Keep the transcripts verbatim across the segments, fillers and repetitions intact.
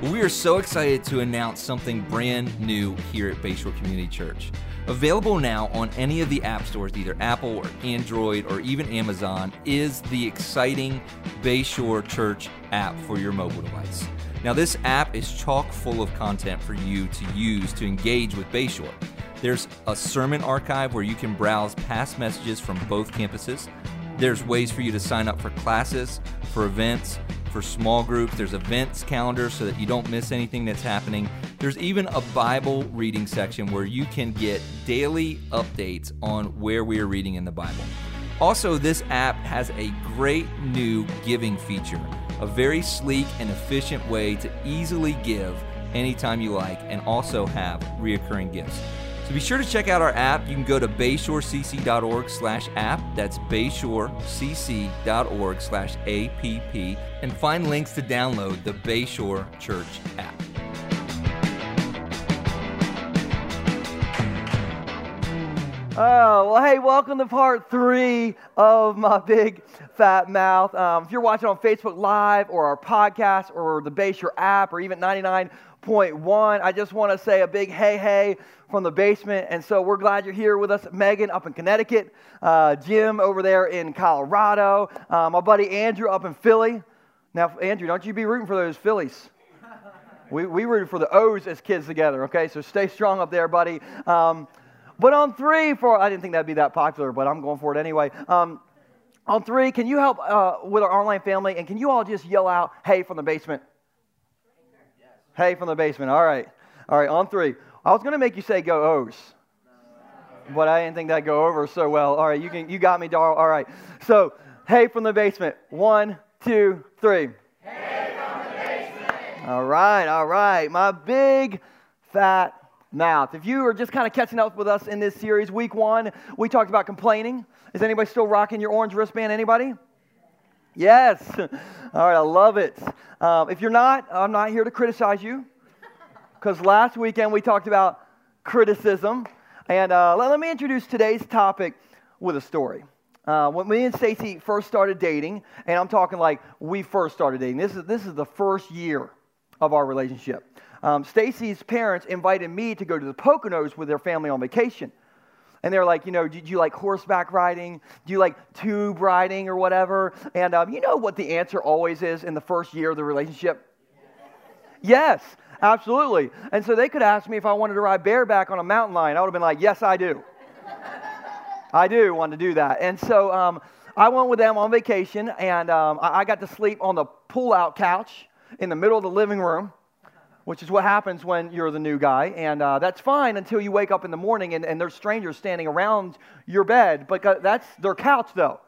We are so excited to announce something brand new here at Bayshore Community Church. Available now on any of the app stores, either Apple or Android or even Amazon, is the exciting Bayshore Church app for your mobile device. Now, this app is chock full of content for you to use to engage with Bayshore. There's a sermon archive where you can browse past messages from both campuses. There's ways for you to sign up for classes, for events, for small groups. There's events calendars so that you don't miss anything that's happening. There's even a Bible reading section where you can get daily updates on where we are reading in the Bible. Also, this app has a great new giving feature, a very sleek and efficient way to easily give anytime you like and also have reoccurring gifts. So be sure to check out our app. You can go to bayshorecc.org slash app. That's bayshorecc.org slash app and find links to download the Bayshore Church app. Oh, well, hey, welcome to part three of my big fat mouth. Um, if you're watching on Facebook Live or our podcast or the Bayshore app or even ninety-nine point one, I just want to say a big hey, hey from the basement. And so we're glad you're here with us. Megan up in Connecticut, uh, Jim over there in Colorado, uh, my buddy Andrew up in Philly. Now, Andrew, don't you be rooting for those Phillies. We, we rooted for the O's as kids together, okay? So stay strong up there, buddy. Um, But on three, for I didn't think that'd be that popular, but I'm going for it anyway. Um, on three, can you help uh, with our online family? And can you all just yell out, hey, from the basement? Yes. Hey, from the basement. All right. All right, on three. I was going to make you say go O's, but I didn't think that'd go over so well. All right, you can. You got me, Darl. All right. So, hey, from the basement. One, two, three. Hey, from the basement. All right, all right. My big, fat mouth. If you are just kind of catching up with us in this series, week one, we talked about complaining. Is anybody still rocking your orange wristband? Anybody? Yes. All right, I love it. Um, if you're not, I'm not here to criticize you, because last weekend we talked about criticism. And uh, let, let me introduce today's topic with a story. Uh, when me and Stacy first started dating, and I'm talking like we first started dating, this is this is the first year of our relationship. Um, Stacy's parents invited me to go to the Poconos with their family on vacation. And they're like, you know, do, do you like horseback riding? Do you like tube riding or whatever? And um, you know what the answer always is in the first year of the relationship? Yes, absolutely. And so they could ask me if I wanted to ride bareback on a mountain lion. I would have been like, yes, I do. I do want to do that. And so um, I went with them on vacation, and um, I, I got to sleep on the pull-out couch in the middle of the living room, which is what happens when you're the new guy. And uh, that's fine until you wake up in the morning and, and there's strangers standing around your bed. But that's their couch, though.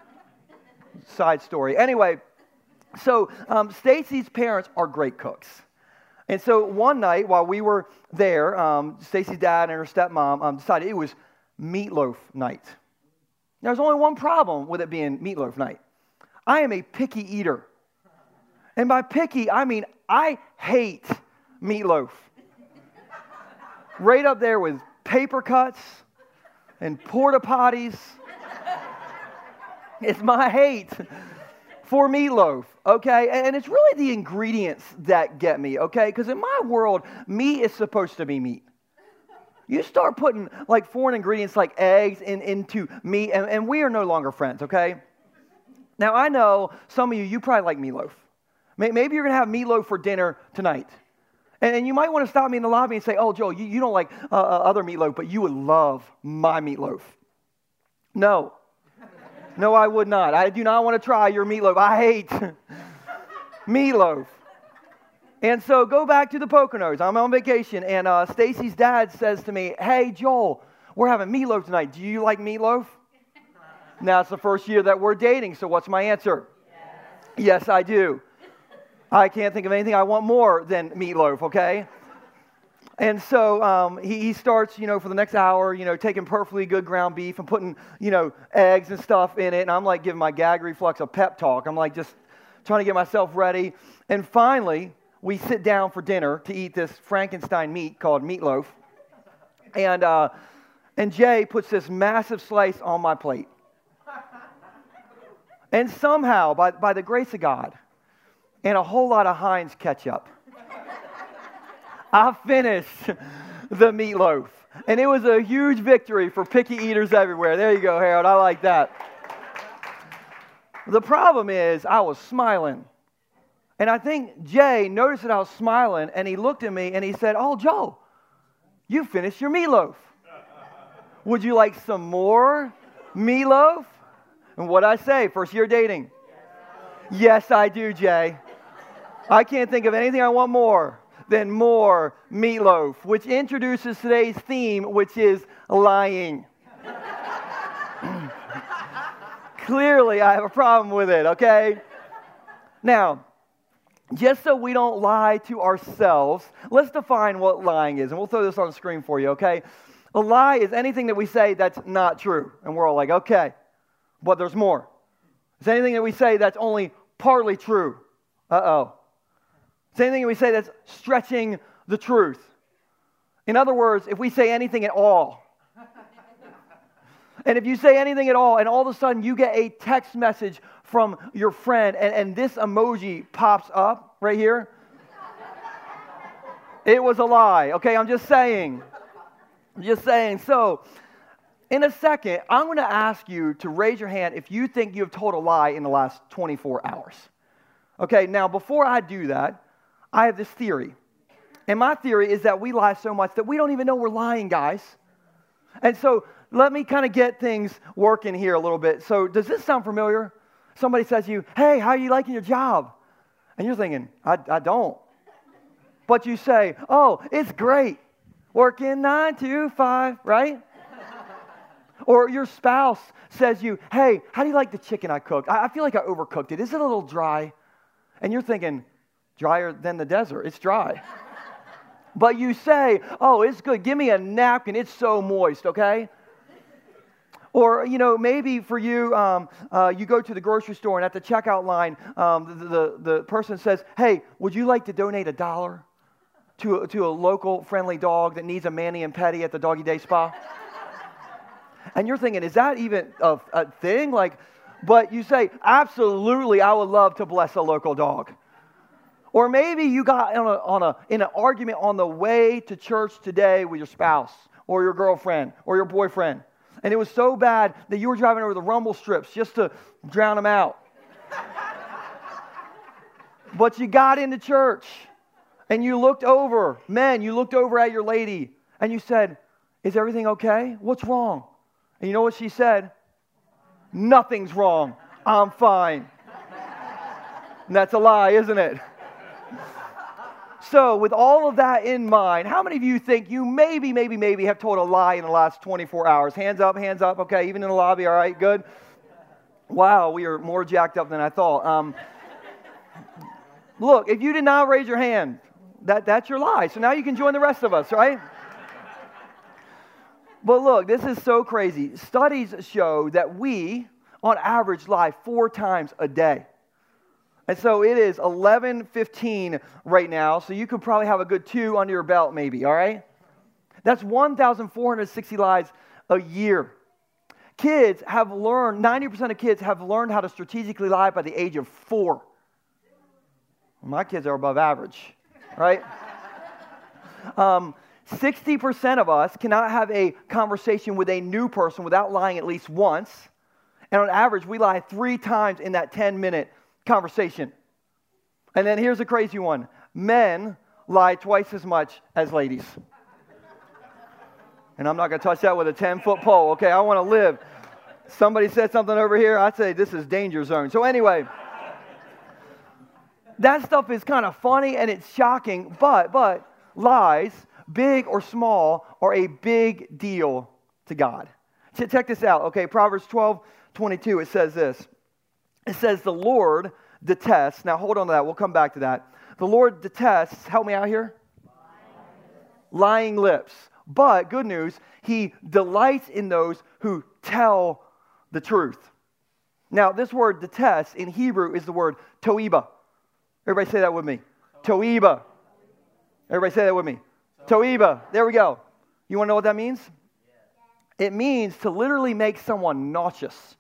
Side story. Anyway, so um, Stacy's parents are great cooks. And so one night while we were there, um, Stacy's dad and her stepmom um, decided it was meatloaf night. There's only one problem with it being meatloaf night. I am a picky eater. And by picky, I mean I hate meatloaf. Right up there with paper cuts and porta potties. It's my hate for meatloaf, okay? And it's really the ingredients that get me, okay? Because in my world, meat is supposed to be meat. You start putting like foreign ingredients like eggs in, into meat, and, and we are no longer friends, okay? Now, I know some of you, you probably like meatloaf. Maybe you're going to have meatloaf for dinner tonight. And you might want to stop me in the lobby and say, oh, Joel, you, you don't like uh, other meatloaf, but you would love my meatloaf. No. No, I would not. I do not want to try your meatloaf. I hate meatloaf. And so go back to the Poconos. I'm on vacation, and uh, Stacy's dad says to me, hey, Joel, we're having meatloaf tonight. Do you like meatloaf? Now, it's the first year that we're dating, so what's my answer? Yes, yes I do. I can't think of anything I want more than meatloaf, okay? And so um, he, he starts, you know, for the next hour, you know, taking perfectly good ground beef and putting, you know, eggs and stuff in it. And I'm like giving my gag reflex a pep talk. I'm like just trying to get myself ready. And finally, we sit down for dinner to eat this Frankenstein meat called meatloaf. And, uh, and Jay puts this massive slice on my plate. And somehow, by, by the grace of God, and a whole lot of Heinz ketchup, I finished the meatloaf. And it was a huge victory for picky eaters everywhere. There you go, Harold. I like that. The problem is I was smiling. And I think Jay noticed that I was smiling, and he looked at me and he said, "Oh, Joe, you finished your meatloaf. Would you like some more meatloaf?" And what'd I say? First year dating. Yes, I do, Jay. I can't think of anything I want more than more meatloaf, which introduces today's theme, which is lying. Clearly, I have a problem with it, okay? Now, just so we don't lie to ourselves, let's define what lying is. And we'll throw this on the screen for you, okay? A lie is anything that we say that's not true. And we're all like, okay, but there's more. It's anything that we say that's only partly true. Uh-oh. It's anything that we say that's stretching the truth. In other words, if we say anything at all, and if you say anything at all, and all of a sudden you get a text message from your friend, and, and this emoji pops up right here, it was a lie. Okay, I'm just saying. I'm just saying. So, in a second, I'm going to ask you to raise your hand if you think you have told a lie in the last twenty-four hours. Okay, now before I do that, I have this theory. And my theory is that we lie so much that we don't even know we're lying, guys. And so, let me kind of get things working here a little bit. So does this sound familiar? Somebody says to you, "Hey, how are you liking your job?" And you're thinking, I, I don't. But you say, "Oh, it's great. Working nine to five, right?" Or your spouse says to you, "Hey, how do you like the chicken I cooked? I, I feel like I overcooked it. Is it a little dry?" And you're thinking, drier than the desert. It's dry. But you say, "Oh, it's good. Give me a napkin. It's so moist," okay? Or, you know, maybe for you, um, uh, you go to the grocery store and at the checkout line, um, the, the, the person says, "Hey, would you like to donate a dollar to a, to a local friendly dog that needs a mani and pedi at the Doggy Day Spa?" And you're thinking, is that even a, a thing? Like, but you say, "Absolutely, I would love to bless a local dog." Or maybe you got on a, on a, in an argument on the way to church today with your spouse or your girlfriend or your boyfriend. And it was so bad that you were driving over the rumble strips just to drown them out. But you got into church and you looked over, men, you looked over at your lady and you said, "Is everything okay? What's wrong?" And you know what she said? "Nothing's wrong. I'm fine." And that's a lie, isn't it? So, with all of that in mind, how many of you think you maybe, maybe, maybe have told a lie in the last twenty-four hours? Hands up, hands up. Okay, even in the lobby, all right, good. Wow, we are more jacked up than I thought. Um, look, if you did not raise your hand, that, that's your lie. So now you can join the rest of us, right? But look, this is so crazy. Studies show that we, on average, lie four times a day. And so it is eleven fifteen right now, so you could probably have a good two under your belt maybe, all right? That's one thousand four hundred sixty lies a year. Kids have learned, ninety percent of kids have learned how to strategically lie by the age of four. Well, my kids are above average, right? um, sixty percent of us cannot have a conversation with a new person without lying at least once. And on average, we lie three times in that ten-minute conversation. And then here's a crazy one. Men lie twice as much as ladies. And I'm not going to touch that with a ten-foot pole. Okay, I want to live. Somebody said something over here. I'd say this is danger zone. So anyway, that stuff is kind of funny and it's shocking, but but lies, big or small, are a big deal to God. Check this out. Okay, Proverbs twelve twenty-two, it says this. It says, "The Lord detests," now hold on to that, we'll come back to that. The Lord detests, help me out here, lying lips. Lying lips. But, good news, He delights in those who tell the truth. Now, this word detest in Hebrew is the word toiba. Everybody say that with me. Toiba. Everybody say that with me. Toiba. There we go. You want to know what that means? It means to literally make someone nauseous.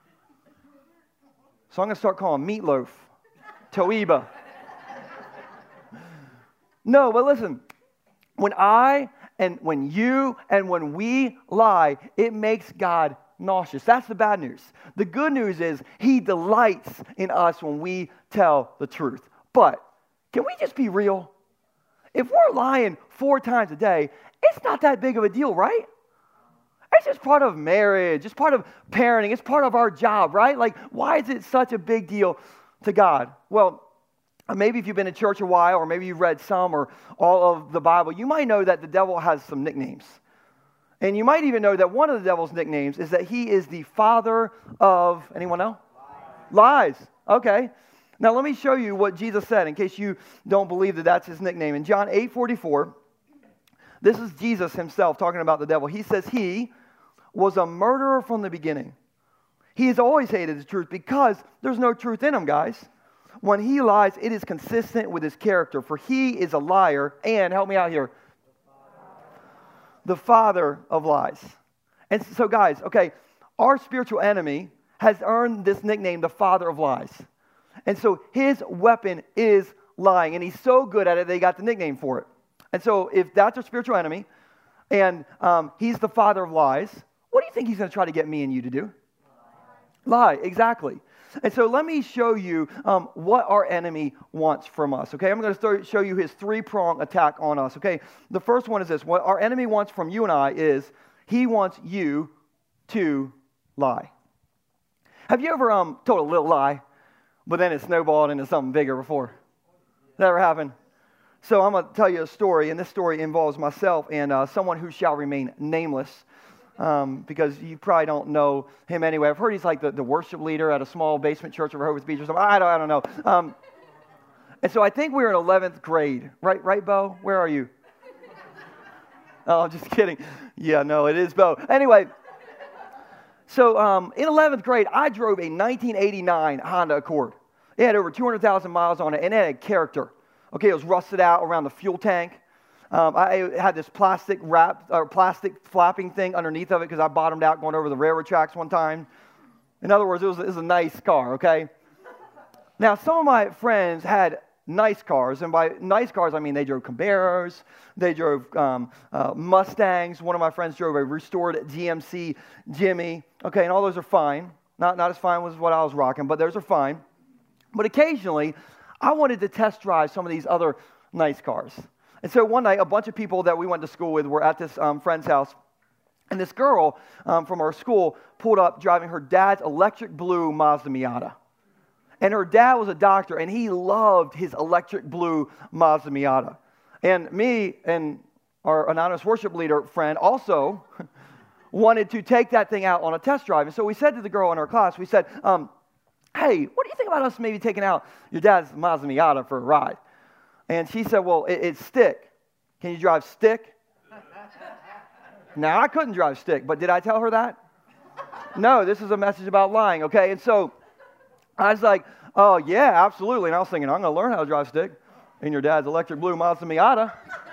So I'm going to start calling meatloaf Toiba. No, but listen, When I and when you and when we lie, it makes God nauseous. That's the bad news. The good news is he delights in us when we tell the truth. But can we just be real? If we're lying four times a day, it's not that big of a deal, right? It's just part of marriage. It's part of parenting. It's part of our job, right? Like, why is it such a big deal to God? Well, maybe if you've been in church a while, or maybe you've read some or all of the Bible, you might know that the devil has some nicknames. And you might even know that one of the devil's nicknames is that he is the father of, anyone know? Lies. Lies. Okay. Now let me show you what Jesus said in case you don't believe that that's his nickname. In John eight forty-four, this is Jesus himself talking about the devil. He says he was a murderer from the beginning. He has always hated the truth because there's no truth in him, guys. When he lies, it is consistent with his character, for he is a liar and, help me out here, the father of lies. And so, guys, okay, our spiritual enemy has earned this nickname, the father of lies. And so his weapon is lying, and he's so good at it, they got the nickname for it. And so if that's our spiritual enemy, and um, he's the father of lies, what do you think he's going to try to get me and you to do? Lie, exactly. And so let me show you um, what our enemy wants from us, okay? I'm going to show you his three-prong attack on us, okay? The first one is this. What our enemy wants from you and I is he wants you to lie. Have you ever um, told a little lie, but then it snowballed into something bigger before? That ever happened? So I'm going to tell you a story, and this story involves myself and uh, someone who shall remain nameless. Um, because you probably don't know him anyway. I've heard he's like the, the worship leader at a small basement church in Rehoboth Beach or something. I don't, I don't know. Um, and so I think we were in eleventh grade. Right, right, Bo? Where are you? Oh, I'm just kidding. Yeah, no, it is Bo. Anyway, so um, in eleventh grade, I drove a nineteen eighty-nine Honda Accord. It had over two hundred thousand miles on it, and it had character. Okay, it was rusted out around the fuel tank. Um, I had this plastic wrap or plastic flapping thing underneath of it because I bottomed out going over the railroad tracks one time. In other words, it was, it was a nice car, okay? Now, some of my friends had nice cars, and by nice cars, I mean they drove Camaros, they drove um, uh, Mustangs. One of my friends drove a restored G M C Jimmy, okay, and all those are fine. Not, not as fine as what I was rocking, but those are fine. But occasionally, I wanted to test drive some of these other nice cars. And so one night, a bunch of people that we went to school with were at this um, friend's house. And this girl um, from our school pulled up driving her dad's electric blue Mazda Miata. And her dad was a doctor, and he loved his electric blue Mazda Miata. And me and our anonymous worship leader friend also wanted to take that thing out on a test drive. And so we said to the girl in our class, we said, um, hey, what do you think about us maybe taking out your dad's Mazda Miata for a ride? And she said, well, it, it's stick. Can you drive stick? Now, I couldn't drive stick, but did I tell her that? No, this is a message about lying, okay? And so I was like, oh, yeah, absolutely. And I was thinking, I'm going to learn how to drive stick in your dad's electric blue Mazda Miata.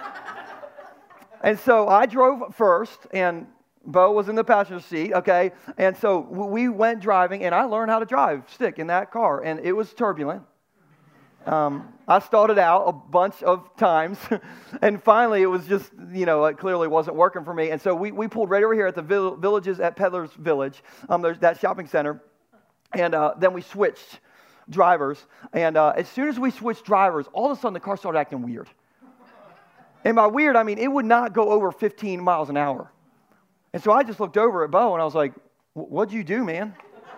And so I drove first, and Bo was in the passenger seat, okay? And so we went driving, and I learned how to drive stick in that car, and it was turbulent. Um, I started out a bunch of times, and finally it was just, you know, it clearly wasn't working for me. And so we, we pulled right over here at the vill- villages at Peddler's Village. Um, there's that shopping center. And uh, then we switched drivers. And uh, as soon as we switched drivers, all of a sudden the car started acting weird. And by weird, I mean it would not go over fifteen miles an hour. And so I just looked over at Bo, and I was like, what'd you do, man?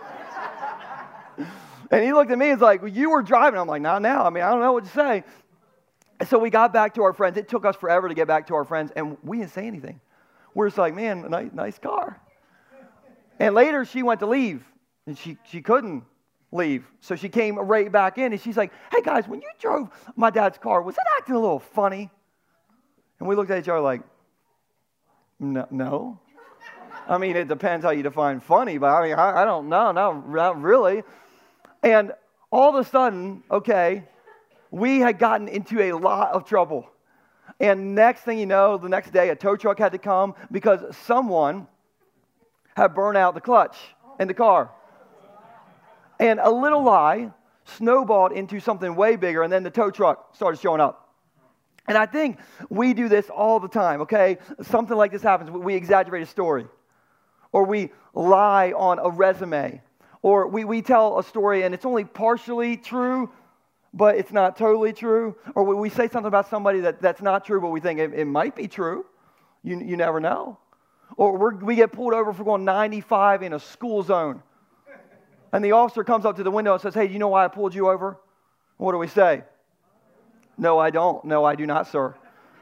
And he looked at me and was like, well, you were driving. I'm like, not now. I mean, I don't know what to say. And so we got back to our friends. It took us forever to get back to our friends, and we didn't say anything. We're just like, man, nice, nice car. And later she went to leave, and she, she couldn't leave. So she came right back in, and she's like, hey, guys, when you drove my dad's car, was it acting a little funny? And we looked at each other like, no. no. I mean, it depends how you define funny, but I mean, I, I don't know. No, not really. And all of a sudden, okay, we had gotten into a lot of trouble. And next thing you know, the next day, a tow truck had to come because someone had burned out the clutch in the car. And a little lie snowballed into something way bigger, and then the tow truck started showing up. And I think we do this all the time, okay? Something like this happens. We exaggerate a story, or we lie on a resume, or we, we tell a story and it's only partially true, but it's not totally true, or we, we say something about somebody that, that's not true, but we think it, it might be true. You, you never know. Or we're, we get pulled over for going ninety-five in a school zone. And the officer comes up to the window and says, hey, do you know why I pulled you over? What do we say? No, I don't. No, I do not, sir.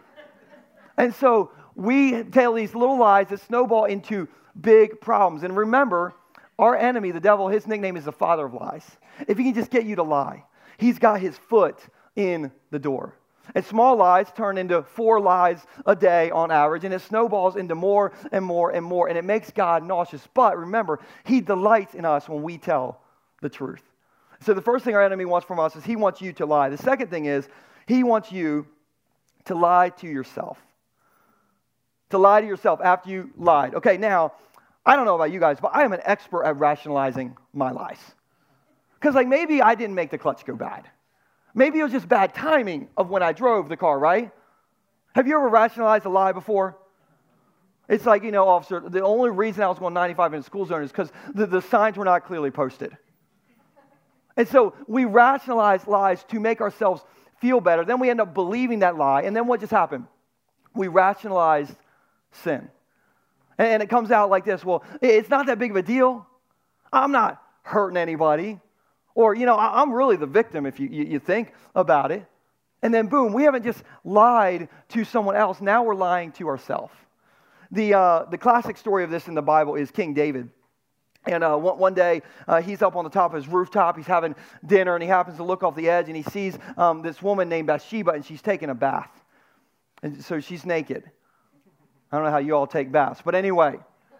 And so we tell these little lies that snowball into big problems. And remember, our enemy, the devil, his nickname is the father of lies. If he can just get you to lie, he's got his foot in the door. And small lies turn into four lies a day on average, and it snowballs into more and more and more, and it makes God nauseous. But remember, he delights in us when we tell the truth. So the first thing our enemy wants from us is he wants you to lie. The second thing is he wants you to lie to yourself. To lie to yourself after you lied. Okay, now, I don't know about you guys, but I am an expert at rationalizing my lies. Because like maybe I didn't make the clutch go bad. Maybe it was just bad timing of when I drove the car, right? Have you ever rationalized a lie before? It's like, you know, officer, the only reason I was going ninety-five in the school zone is because the, the signs were not clearly posted. And so we rationalize lies to make ourselves feel better. Then we end up believing that lie. And then what just happened? We rationalized sin. And, and it comes out like this. Well, it's not that big of a deal. I'm not hurting anybody. Or, you know, I'm really the victim if you, you, you think about it. And then, boom, we haven't just lied to someone else. Now we're lying to ourselves. The, uh, the classic story of this in the Bible is King David. And uh, one, one day, uh, he's up on the top of his rooftop. He's having dinner, and he happens to look off the edge, and he sees um, this woman named Bathsheba, and she's taking a bath. And so she's naked. I don't know how you all take baths, but anyway.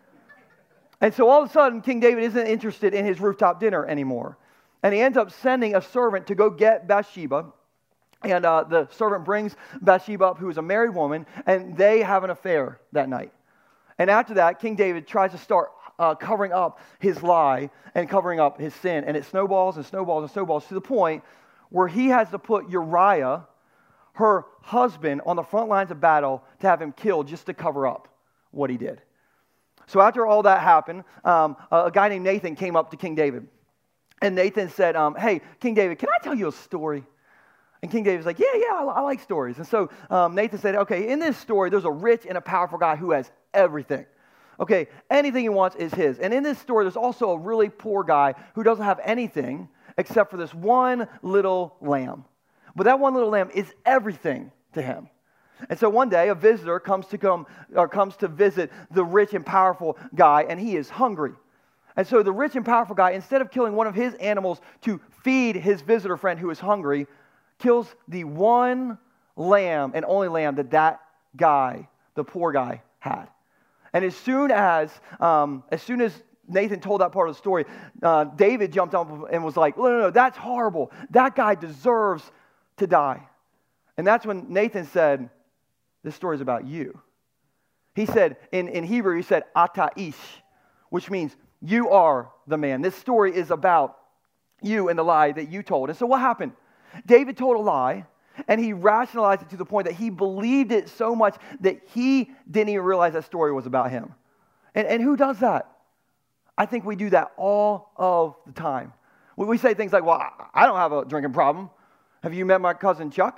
And so all of a sudden, King David isn't interested in his rooftop dinner anymore. And he ends up sending a servant to go get Bathsheba. And uh, the servant brings Bathsheba up, who is a married woman, and they have an affair that night. And after that, King David tries to start uh, covering up his lie and covering up his sin. And it snowballs and snowballs and snowballs to the point where he has to put Uriah, her husband, on the front lines of battle to have him killed just to cover up what he did. So after all that happened, um, a guy named Nathan came up to King David. And Nathan said, um, hey, King David, can I tell you a story? And King David's like, yeah, yeah, I, I like stories. And so um, Nathan said, okay, in this story, there's a rich and a powerful guy who has everything. Okay, anything he wants is his. And in this story, there's also a really poor guy who doesn't have anything except for this one little lamb. But that one little lamb is everything to him. And so one day, a visitor comes to come or comes to visit the rich and powerful guy, and he is hungry. And so the rich and powerful guy, instead of killing one of his animals to feed his visitor friend who is hungry, kills the one lamb and only lamb that that guy, the poor guy, had. And as soon as, um, as soon as Nathan told that part of the story, uh, David jumped up and was like, no, no, no, that's horrible. That guy deserves to die. And that's when Nathan said, this story is about you. He said, in, in Hebrew, he said, ata ish, which means you are the man. This story is about you and the lie that you told. And so what happened? David told a lie, and he rationalized it to the point that he believed it so much that he didn't even realize that story was about him. And, and who does that? I think we do that all of the time. We, we say things like, well, I don't have a drinking problem. Have you met my cousin Chuck?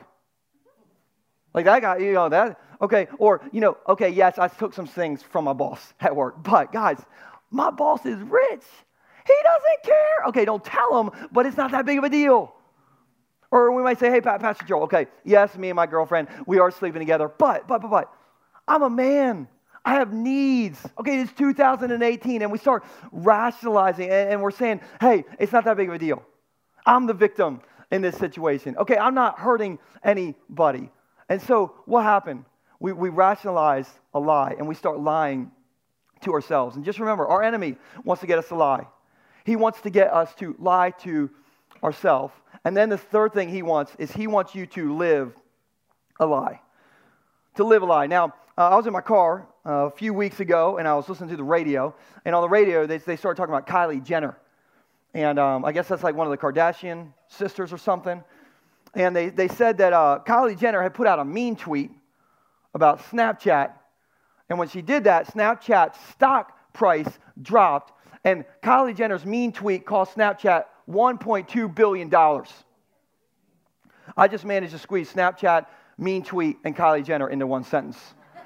Like that guy, you know, that, okay. Or, you know, okay, yes, I took some things from my boss at work. But, guys, my boss is rich. He doesn't care. Okay, don't tell him, but it's not that big of a deal. Or we might say, hey, Pastor Joel, okay, yes, me and my girlfriend, we are sleeping together, but, but, but, but, I'm a man. I have needs. Okay, it's two thousand eighteen, and we start rationalizing, and, and we're saying, hey, it's not that big of a deal. I'm the victim in this situation. Okay, I'm not hurting anybody. And so what happened? We, we rationalize a lie, and we start lying to ourselves. And just remember, our enemy wants to get us to lie. He wants to get us to lie to ourselves. And then the third thing he wants is he wants you to live a lie. To live a lie. Now, uh, I was in my car uh, a few weeks ago, and I was listening to the radio. And on the radio, they, they started talking about Kylie Jenner. And um, I guess that's like one of the Kardashian sisters or something. and they, they said that uh, Kylie Jenner had put out a mean tweet about Snapchat, and when she did that, Snapchat's stock price dropped, and Kylie Jenner's mean tweet cost Snapchat one point two billion dollars. I just managed to squeeze Snapchat, mean tweet, and Kylie Jenner into one sentence.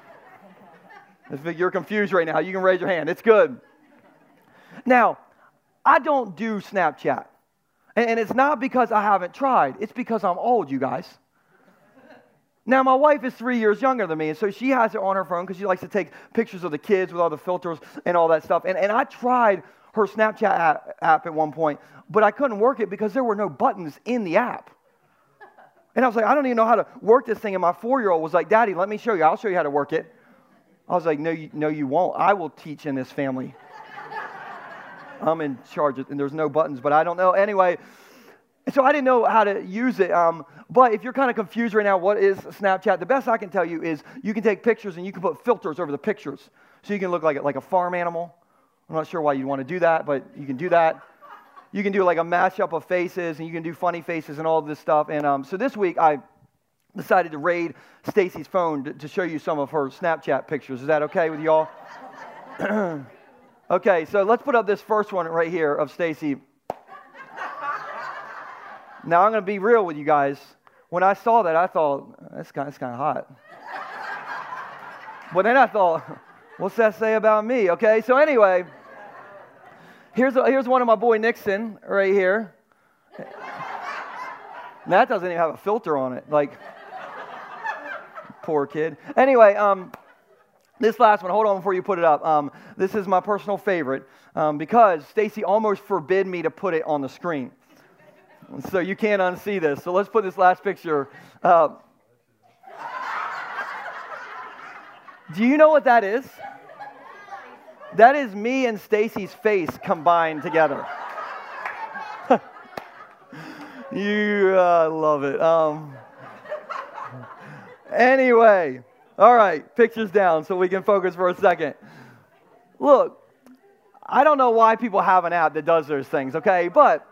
If you're confused right now, you can raise your hand. It's good. Now, I don't do Snapchat. And it's not because I haven't tried. It's because I'm old, you guys. Now, my wife is three years younger than me, and so she has it on her phone because she likes to take pictures of the kids with all the filters and all that stuff. And, and I tried her Snapchat app, app at one point, but I couldn't work it because there were no buttons in the app. And I was like, I don't even know how to work this thing. And my four-year-old was like, Daddy, let me show you. I'll show you how to work it. I was like, no, you, no, you won't. I will teach in this family. I'm in charge, of, and there's no buttons, but I don't know. Anyway, so I didn't know how to use it. Um, but if you're kind of confused right now, what is Snapchat? The best I can tell you is you can take pictures and you can put filters over the pictures. So you can look like a, like a farm animal. I'm not sure why you'd want to do that, but you can do that. You can do like a mashup of faces, and you can do funny faces and all this stuff. And um, so this week, I decided to raid Stacy's phone to, to show you some of her Snapchat pictures. Is that okay with y'all? Okay, so let's put up this first one right here of Stacy. Now, I'm going to be real with you guys. When I saw that, I thought, that's kind of, that's kind of hot. But then I thought, what's that say about me? Okay, so anyway, here's, a, here's one of my boy Nixon right here. That doesn't even have a filter on it. Like, poor kid. Anyway, um... this last one, hold on before you put it up. Um, this is my personal favorite um, because Stacy almost forbid me to put it on the screen. So you can't unsee this. So let's put this last picture up. Do you know what that is? That is me and Stacy's face combined together. You uh, love it. Um, anyway. All right, pictures down so we can focus for a second. Look, I don't know why people have an app that does those things, okay? But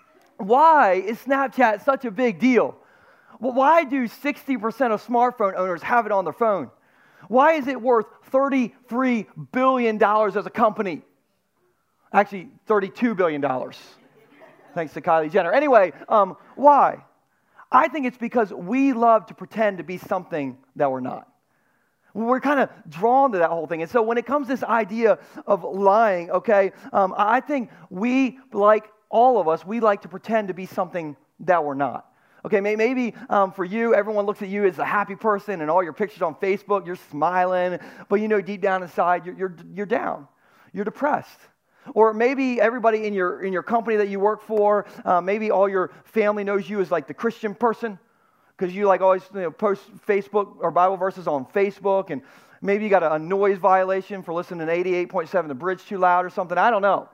why is Snapchat such a big deal? Well, why do sixty percent of smartphone owners have it on their phone? Why is it worth thirty-three billion dollars as a company? Actually, thirty-two billion dollars, thanks to Kylie Jenner. Anyway, um, why? I think it's because we love to pretend to be something that we're not. We're kind of drawn to that whole thing. And so when it comes to this idea of lying, okay, um, I think we, like all of us, we like to pretend to be something that we're not. Okay, maybe um, for you, everyone looks at you as a happy person, and all your pictures on Facebook, you're smiling, but you know deep down inside, you're, you're, you're down. You're depressed. Or maybe everybody in your, in your company that you work for, uh, maybe all your family knows you as like the Christian person, because you like always you know, post Facebook or Bible verses on Facebook, and maybe you got a, a noise violation for listening to eighty-eight point seven, the bridge too loud or something. I don't know.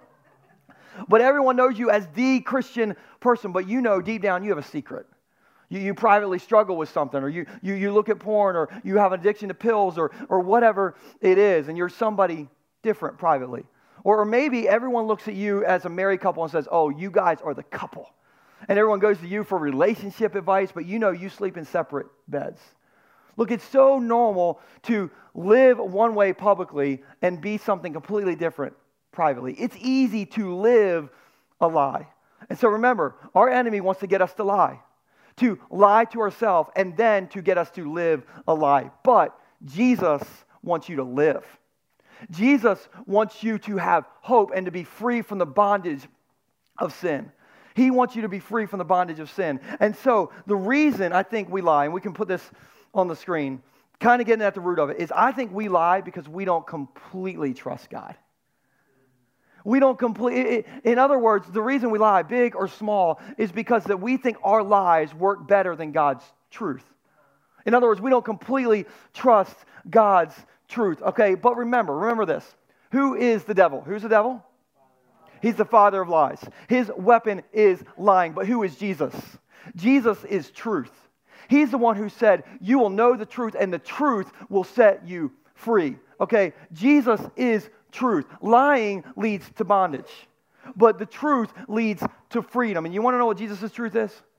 But everyone knows you as the Christian person, but you know deep down you have a secret. You, you privately struggle with something, or you, you, you look at porn, or you have an addiction to pills, or, or whatever it is, and you're somebody different privately. Or, or maybe everyone looks at you as a married couple and says, oh, you guys are the couple. And everyone goes to you for relationship advice, but you know you sleep in separate beds. Look, it's so normal to live one way publicly and be something completely different privately. It's easy to live a lie. And so remember, our enemy wants to get us to lie, to lie to ourselves, and then to get us to live a lie. But Jesus wants you to live. Jesus wants you to have hope and to be free from the bondage of sin. He wants you to be free from the bondage of sin. And so the reason I think we lie, and we can put this on the screen, kind of getting at the root of it, is I think we lie because we don't completely trust God. We don't complete. In other words, the reason we lie, big or small, is because that we think our lies work better than God's truth. In other words, we don't completely trust God's truth. Okay, but remember, remember this. Who is the devil? Who's the devil? He's the father of lies. His weapon is lying. But who is Jesus? Jesus is truth. He's the one who said, you will know the truth, and the truth will set you free. Okay, Jesus is truth. Lying leads to bondage, but the truth leads to freedom. And you want to know what Jesus' truth is?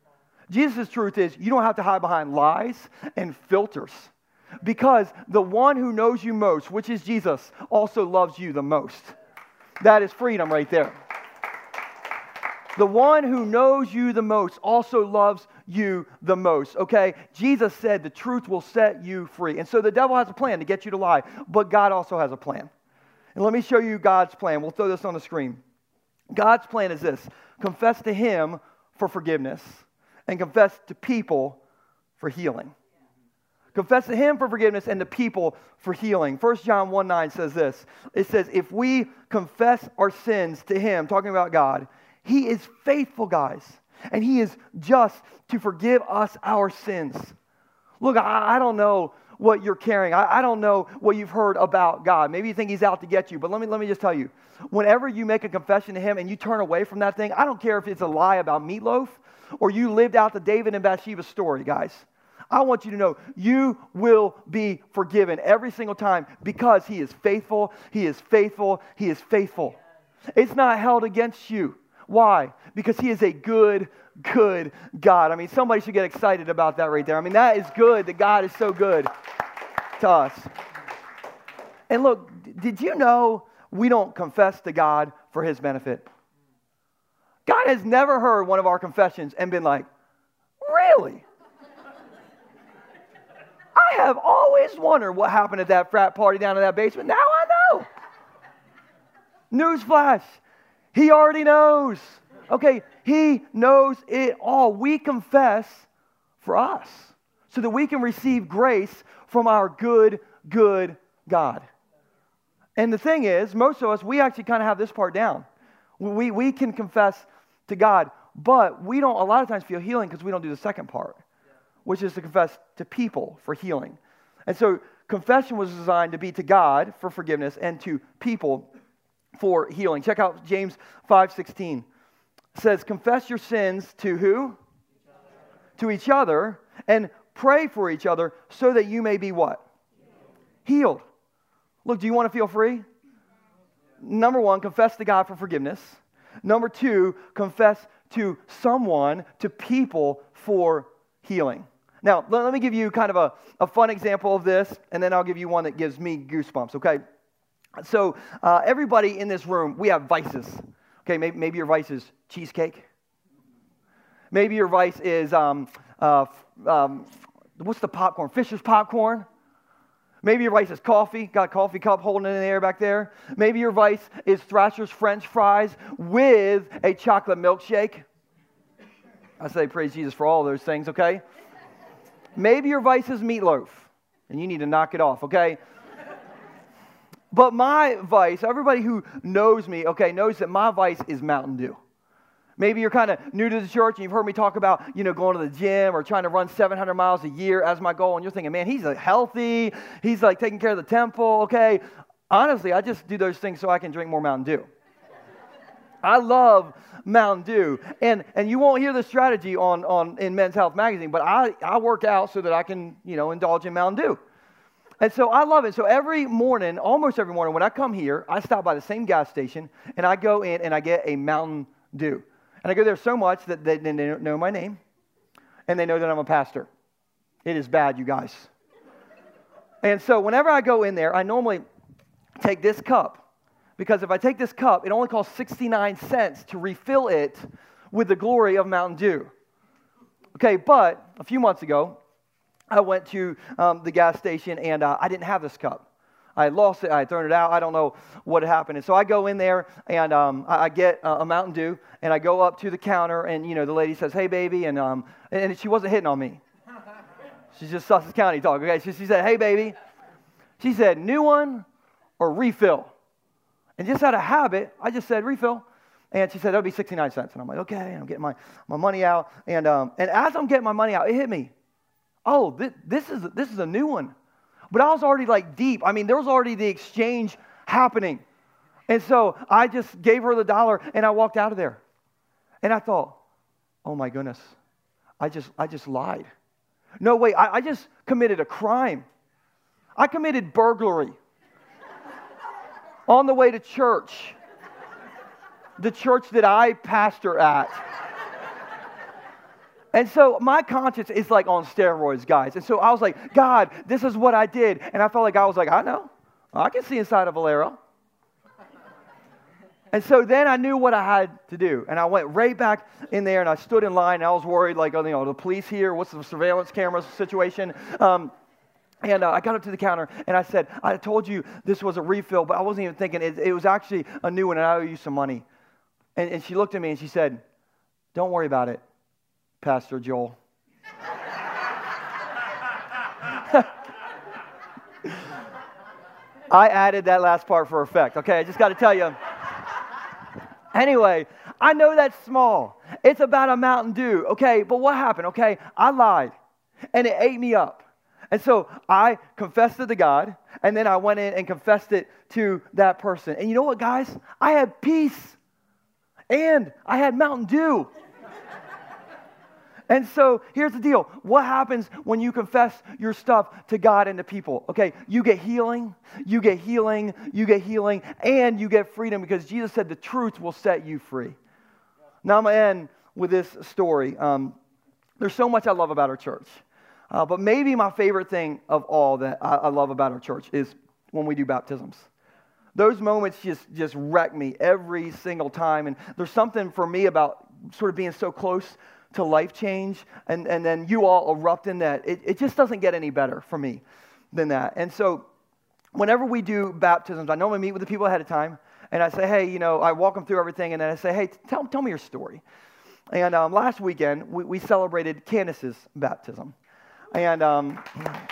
Jesus' truth is you don't have to hide behind lies and filters because the one who knows you most, which is Jesus, also loves you the most. That is freedom right there. The one who knows you the most also loves you the most, okay? Jesus said the truth will set you free. And so the devil has a plan to get you to lie, but God also has a plan. And let me show you God's plan. We'll throw this on the screen. God's plan is this: confess to Him for forgiveness and confess to people for healing. Confess to Him for forgiveness and to people for healing. First John one nine says this. It says, if we confess our sins to Him, talking about God, He is faithful, guys, and He is just to forgive us our sins. Look, I, I don't know what you're carrying. I, I don't know what you've heard about God. Maybe you think He's out to get you, but let me, let me just tell you, whenever you make a confession to Him and you turn away from that thing, I don't care if it's a lie about meatloaf or you lived out the David and Bathsheba story, guys. I want you to know you will be forgiven every single time because He is faithful, He is faithful, He is faithful. It's not held against you. Why? Because He is a good, good God. I mean, somebody should get excited about that right there. I mean, that is good that God is so good to us. And look, did you know we don't confess to God for His benefit? God has never heard one of our confessions and been like, really? I have always wondered what happened at that frat party down in that basement. Now I know. Newsflash. He already knows. Okay, He knows it all. We confess for us so that we can receive grace from our good, good God. And the thing is, most of us, we actually kind of have this part down. We, we can confess to God, but we don't a lot of times feel healing because we don't do the second part, which is to confess to people for healing. And so confession was designed to be to God for forgiveness and to people for healing. Check out James five sixteen. It says, confess your sins to who? Each to each other, and pray for each other so that you may be what? Healed. Healed. Look, do you want to feel free? Number one, confess to God for forgiveness. Number two, confess to someone, to people for healing. Now, let, let me give you kind of a, a fun example of this, and then I'll give you one that gives me goosebumps, okay? So uh, everybody in this room, we have vices. Okay, maybe, maybe your vice is cheesecake. Maybe your vice is, um, uh, um, what's the popcorn? Fisher's popcorn. Maybe your vice is coffee. Got a coffee cup holding it in the air back there. Maybe your vice is Thrasher's French fries with a chocolate milkshake. I say praise Jesus for all those things, okay? Maybe your vice is meatloaf, and you need to knock it off, okay? But my vice, everybody who knows me, okay, knows that my vice is Mountain Dew. Maybe you're kind of new to the church and you've heard me talk about, you know, going to the gym or trying to run seven hundred miles a year as my goal, and you're thinking, man, he's like healthy, he's like taking care of the temple, okay? Honestly, I just do those things so I can drink more Mountain Dew. I love Mountain Dew, and and you won't hear the strategy on on in Men's Health magazine, but I I work out so that I can, you know, indulge in Mountain Dew. And so I love it. So every morning, almost every morning, when I come here, I stop by the same gas station, and I go in and I get a Mountain Dew. And I go there so much that they, they know my name, and they know that I'm a pastor. It is bad, you guys. And so whenever I go in there, I normally take this cup, because if I take this cup, it only costs sixty-nine cents to refill it with the glory of Mountain Dew. Okay, but a few months ago, I went to um, the gas station, and uh, I didn't have this cup. I had lost it. I had thrown it out. I don't know what happened. And so I go in there, and um, I, I get uh, a Mountain Dew, and I go up to the counter, and, you know, the lady says, hey, baby, and um, and she wasn't hitting on me. She's just Sussex County talk, okay? So she said, hey, baby. She said, new one or refill? And just out of habit, I just said refill. And she said, that'll be sixty-nine cents. And I'm like, okay, I'm getting my, my money out. And um, and as I'm getting my money out, it hit me. Oh, this, this is this is a new one. But I was already like deep. I mean, there was already the exchange happening. And so I just gave her the dollar and I walked out of there. And I thought, oh my goodness, I just I just lied. No, wait, I, I just committed a crime. I committed burglary on the way to church. The church that I pastor at. And so my conscience is like on steroids, guys. And so I was like, God, this is what I did. And I felt like I was like, I know. I can see inside of Valero. And so then I knew what I had to do. And I went right back in there and I stood in line. And I was worried, like, oh, you know, the police here, what's the surveillance camera situation? Um, and uh, I got up to the counter and I said, I told you this was a refill, but I wasn't even thinking. It, it was actually a new one and I owe you some money. And, and she looked at me and she said, don't worry about it, Pastor Joel. I added that last part for effect, okay? I just got to tell you. Anyway, I know that's small. It's about a Mountain Dew, okay? But what happened, okay? I lied, and it ate me up. And so I confessed it to God, and then I went in and confessed it to that person. And you know what, guys? I had peace, and I had Mountain Dew. And so here's the deal. What happens when you confess your stuff to God and to people? Okay, you get healing, you get healing, you get healing, and you get freedom because Jesus said the truth will set you free. Now I'm going to end with this story. Um, there's so much I love about our church. Uh, but maybe my favorite thing of all that I, I love about our church is when we do baptisms. Those moments just, just wreck me every single time. And there's something for me about sort of being so close to life change, and, and then you all erupt in that. It, it just doesn't get any better for me than that. And so whenever we do baptisms, I normally meet with the people ahead of time, and I say, hey, you know, I walk them through everything, and then I say, hey, tell, tell me your story. And um, last weekend, we, we celebrated Candace's baptism. And um,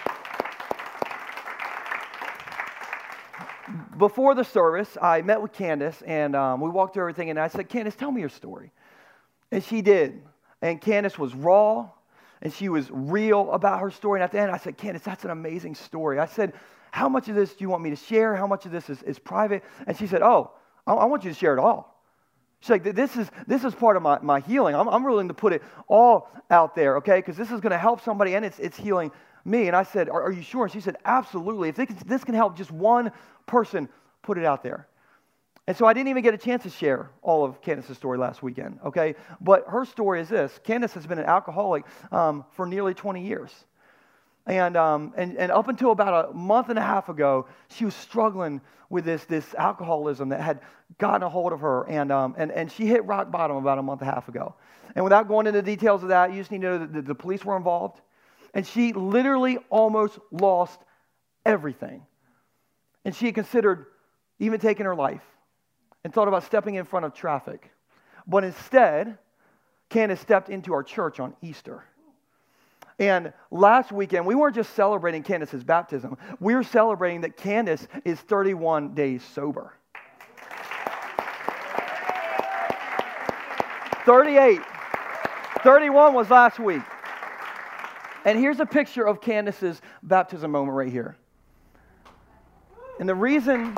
before the service, I met with Candace, and um, we walked through everything, and I said, Candace, tell me your story. And she did. And Candace was raw, and she was real about her story. And at the end, I said, Candace, that's an amazing story. I said, how much of this do you want me to share? How much of this is, is private? And she said, oh, I, I want you to share it all. She's like, this is this is part of my, my healing. I'm, I'm willing to put it all out there, okay? Because this is going to help somebody, and it's it's healing me. And I said, are, are you sure? And she said, absolutely. If they can, this can help just one person, put it out there. And so I didn't even get a chance to share all of Candace's story last weekend, okay? But her story is this. Candace has been an alcoholic um, for nearly twenty years. And, um, and and up until about a month and a half ago, she was struggling with this, this alcoholism that had gotten a hold of her. And, um, and, and she hit rock bottom about a month and a half ago. And without going into the details of that, you just need to know that the, the police were involved. And she literally almost lost everything. And she had considered even taking her life, and thought about stepping in front of traffic. But instead, Candace stepped into our church on Easter. And last weekend, we weren't just celebrating Candace's baptism. We were celebrating that Candace is thirty-one days sober. thirty-eight. thirty-one was last week. And here's a picture of Candace's baptism moment right here. And the reason...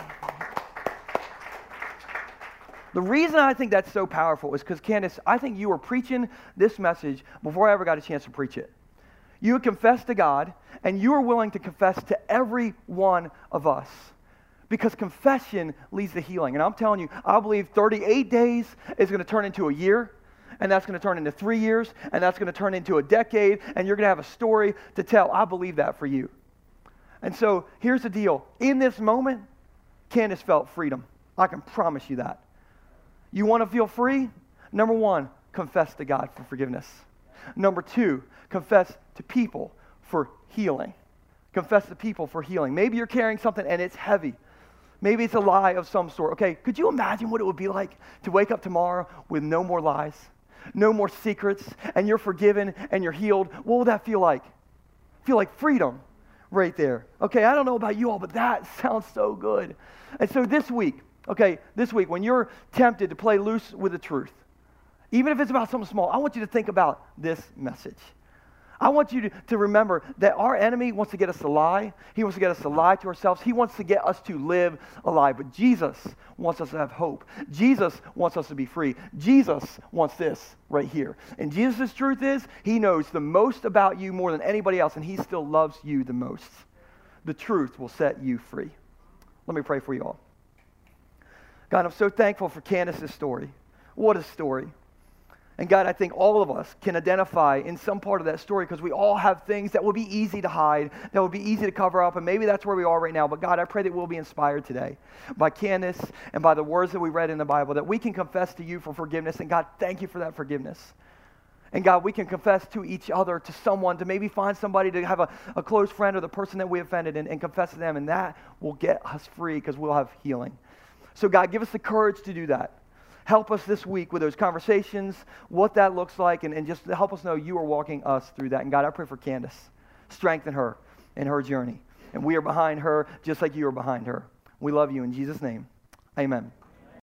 The reason I think that's so powerful is because, Candace, I think you were preaching this message before I ever got a chance to preach it. You had confessed to God, and you were willing to confess to every one of us. Because confession leads to healing. And I'm telling you, I believe thirty-eight days is going to turn into a year, and that's going to turn into three years, and that's going to turn into a decade, and you're going to have a story to tell. I believe that for you. And so here's the deal. In this moment, Candace felt freedom. I can promise you that. You want to feel free? Number one, confess to God for forgiveness. Number two, confess to people for healing. Confess to people for healing. Maybe you're carrying something and it's heavy. Maybe it's a lie of some sort. Okay, could you imagine what it would be like to wake up tomorrow with no more lies, no more secrets, and you're forgiven and you're healed? What would that feel like? Feel like freedom right there. Okay, I don't know about you all, but that sounds so good. And so this week, Okay, this week, when you're tempted to play loose with the truth, even if it's about something small, I want you to think about this message. I want you to, to remember that our enemy wants to get us to lie. He wants to get us to lie to ourselves. He wants to get us to live a lie. But Jesus wants us to have hope. Jesus wants us to be free. Jesus wants this right here. And Jesus' truth is, he knows the most about you more than anybody else, and he still loves you the most. The truth will set you free. Let me pray for you all. God, I'm so thankful for Candace's story. What a story. And God, I think all of us can identify in some part of that story because we all have things that would be easy to hide, that would be easy to cover up, and maybe that's where we are right now. But God, I pray that we'll be inspired today by Candace and by the words that we read in the Bible, that we can confess to you for forgiveness. And God, thank you for that forgiveness. And God, we can confess to each other, to someone, to maybe find somebody, to have a, a close friend or the person that we offended and, and confess to them. And that will get us free because we'll have healing. So God, give us the courage to do that. Help us this week with those conversations, what that looks like, and, and just help us know you are walking us through that. And God, I pray for Candace. Strengthen her in her journey. And we are behind her just like you are behind her. We love you in Jesus' name. Amen.